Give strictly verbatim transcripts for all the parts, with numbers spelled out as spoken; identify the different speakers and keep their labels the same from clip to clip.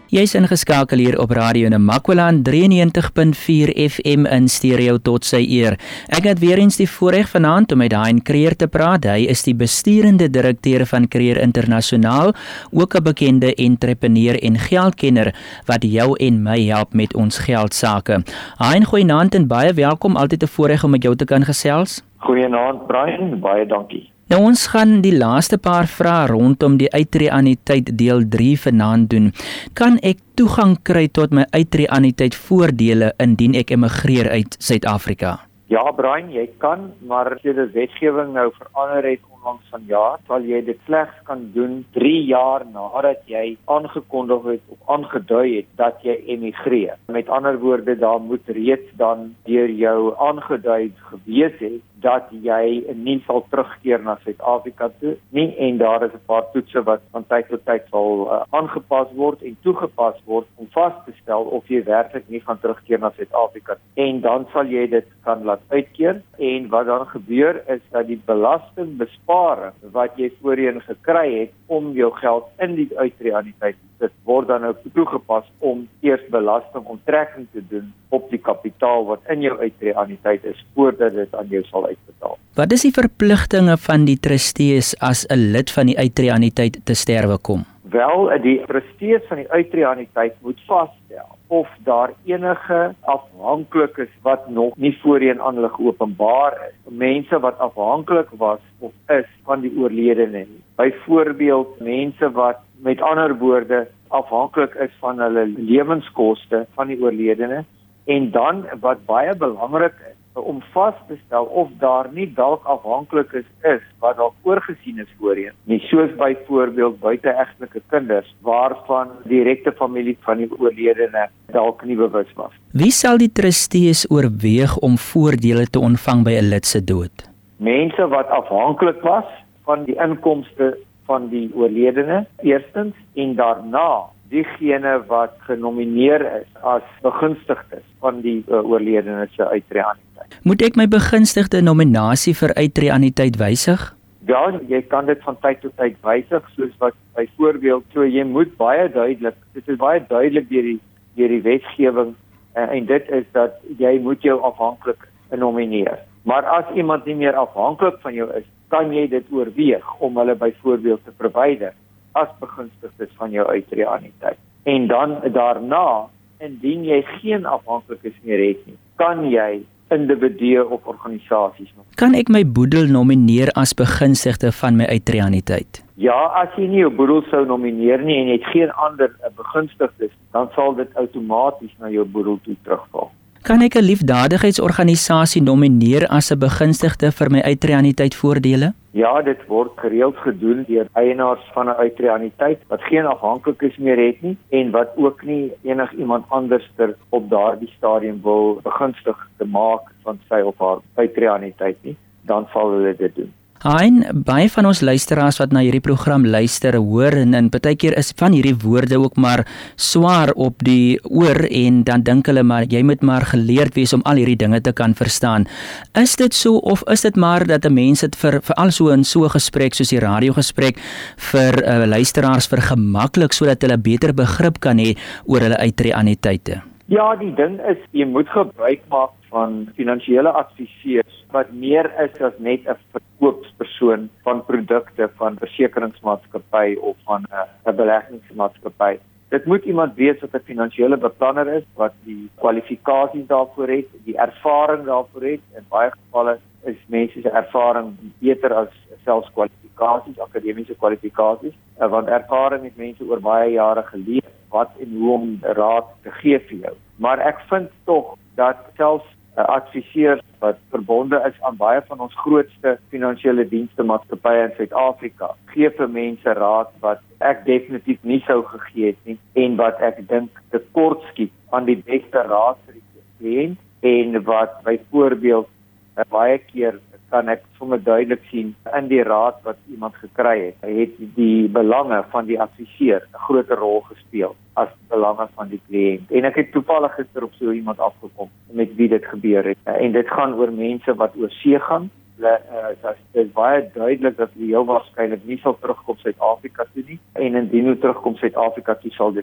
Speaker 1: Jy's ingeskakel hier op Radio Namakwaland drieënnegentig punt vier F M in stereo tot sy eer. Ek het weer eens die voorreg vanaand om met Hein Creer te praat. Hy is die besturende direkteur van Creer Internasionaal, ook 'n bekende entrepreneur en geldkenner wat jou en my help met ons geldsaake. Hein, goeienaand en baie welkom. Altyd 'n voorreg om met jou te kan gesels.
Speaker 2: Goeienaand Brian, baie dankie.
Speaker 1: Nou ons gaan die laaste paar vrae rondom die uittreeanniteit deel drie vanaand doen. Kan ek toegang kry tot my uittreeanniteit voordele indien ek emigreer uit Suid-Afrika?
Speaker 2: Ja Brian, jy kan, maar as jy die wetgewing nou verander het onlangs van jaar, sal jy dit slegs kan doen drie jaar nadat jy aangekondig het of aangedui het dat jy emigreer. Met ander woorde, daar moet reeds dan deur jou aangedui gewees het dat jy nie sal terugkeer na Suid-Afrika toe nie, en daar is 'n paar toetse wat van tyd tot tyd sal uh, aangepas word en toegepas word om vas te stel of jy werklik nie gaan terugkeer na Suid-Afrika nie. En dan sal jy dit kan laat uitkeer, en wat dan gebeur is dat die belastingbesparing wat jy voorheen gekry het om jou geld in die uittreeanniteit te sit, word dan nou toegepas om eers belastingonttrekking te doen op die kapitaal wat in jou uittreeanniteit is voordat dit aan jou sal uitbetaal.
Speaker 1: Wat is die verpligtinge van die trustees as 'n lid van die uittreeanniteit te sterwe kom?
Speaker 2: Wel, die trustees van die uittreeanniteit moet vasstel of daar enige afhanklikes wat nog nie voorheen aan hulle geopenbaar is. Mense wat afhanklik was of is van die oorledene nie. Byvoorbeeld mense wat met ander woorde afhanklik is van hulle lewenskoste van die oorledene, en dan wat baie belangrik is om vas te stel of daar nie dalk afhanklikes is wat dalk oorgesien is voorheen nie, soos byvoorbeeld buiteegtelike kinders waarvan direkte familie van die oorledene dalk nie bewus was.
Speaker 1: Wie sal die trustees oorweeg om voordele te ontvang by 'n lid se dood?
Speaker 2: Mense wat afhanklik was van die inkomste van die oorledene eerstens, en daarna diegene wat genomineer is as begunstigdes van die uh, oorledene se uittreeanniteit.
Speaker 1: Moet ek my begunstigde nominasie vir uittreeanniteit wysig?
Speaker 2: Ja, jy kan dit van tyd tot tyd wysig, soos wat byvoorbeeld, so jy moet baie duidelik, dit is baie duidelik deur die deur die wetgewing, uh, en dit is dat jy moet jou afhanklik nomineer. Maar as iemand nie meer afhanklik van jou is, kan jy dit oorweeg om hulle byvoorbeeld te verwyder as begunstigdes van jou uittreeanniteit. En dan daarna, indien jy geen afhanklikes meer het nie, kan jy individue of organisasies nog.
Speaker 1: Kan ek my boedel nomineer as begunstigde van my uittreeanniteit?
Speaker 2: Ja, as jy nie jou boedel sou nomineer nie en jy het geen ander begunstigdes, dan sal dit outomaties na jou boedel toe terugval.
Speaker 1: Kan ek 'n liefdadigheidsorganisasie nomineer as 'n begunstigde vir my uittreeanniteit voordele?
Speaker 2: Ja, dit word gereeld gedoen deur eienaars van 'n uittreeanniteit wat geen afhanklikes meer het nie en wat ook nie enigiemand anderster op daardie stadium wil begunstig te maak van sy of haar uittreeanniteit nie, dan sal hulle dit doen.
Speaker 1: Hein, baie van ons luisteraars wat na hierdie program luister, hoor en in partykeer is van hierdie woorde ook maar swaar op die oor en dan dink hulle maar jy moet maar geleerd wees om al hierdie dinge te kan verstaan. Is dit so of is dit maar dat 'n mens dit vir veral so in so 'n gesprek soos die radiogesprek vir uh, luisteraars vergemaklik sodat hulle beter begrip kan hê oor hulle uittreeanniteite?
Speaker 2: Ja, die ding is jy moet gebruik maak van finansiële adviseurs wat meer is as net 'n verkoopspersoon van produkte van versekeringsmaatskappy of van 'n beleggingsmaatskappy. Dit moet iemand wees wat 'n finansiële beplanner is, wat die kwalifikasies daarvoor het, die ervaring daarvoor het. In baie gevalle is mense se ervaring beter as selfs kwalifikasies, akademiese kwalifikasies, want ervaring het mense oor baie jare geleer wat en hoe om raad te gee vir jou. Maar ek vind tog dat selfs uh, adviseurs wat verbonde is aan baie van ons grootste finansiële dienste maatskappye in Suid-Afrika, gee vir mense raad wat ek definitief nie sou gegee het nie en wat ek dink tekort skiet aan die beste raad vir die kliënt en wat byvoorbeeld uh, baie keer kan ek sommer duidelik sien in die raad wat iemand gekry het. Hy het die belange van die adviseur 'n groter rol gespeel as belange van die kliënt. En ek het toevallig gister op so iemand afgekom met wie dit gebeur het. En dit gaan oor mense wat oor see gaan. Hulle uh, dit is baie duidelik dat hulle heel waarskynlik nie sal terugkom Suid-Afrika toe nie. En indien hulle terugkom Suid-Afrika toe sal dit nie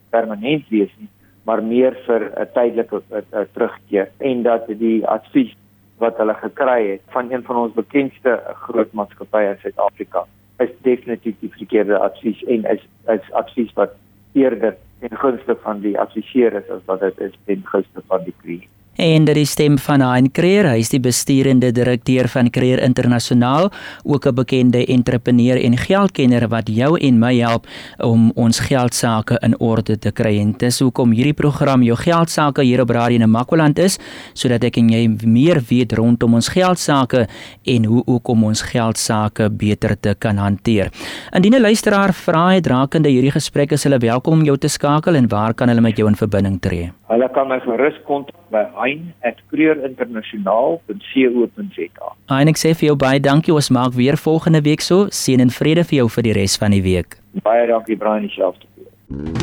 Speaker 2: permanent wees nie, maar meer vir 'n tydelike terugkeer, en dat die advies wat hulle gekry het van een van ons bekendste groot maatskappye in Suid-Afrika is definitief die verkeerde advies en is is advies wat eerder ten gunste van die adviseur is as wat dit is ten gunste van die kliënt.
Speaker 1: En dit is stem van Hein Creer, hy is die besturende direkteur van Creer Internasionaal, ook 'n bekende entrepreneur en geldkenner wat jou en my help om ons geldsaake in orde te kry. En dis hoekom hierdie program jou geldsaake hier op Radio Namakwaland is, sodat ek en jy meer weet rondom ons geldsaake en hoe ook om ons geldsaake beter te kan hanteer. Indien 'n luisteraar vrae het rakende hierdie gesprek, is hulle welkom om jou te skakel, en waar kan hulle met jou in verbinding tree?
Speaker 2: Hulle kan my gerus kontak by hein at creer internasionaal punt co punt za.
Speaker 1: Hein, ek sê vir jou baie dankie, ons maak weer volgende week so, seën en vrede vir jou vir die res van die week.
Speaker 2: Baie dankie Brian, dieselfde.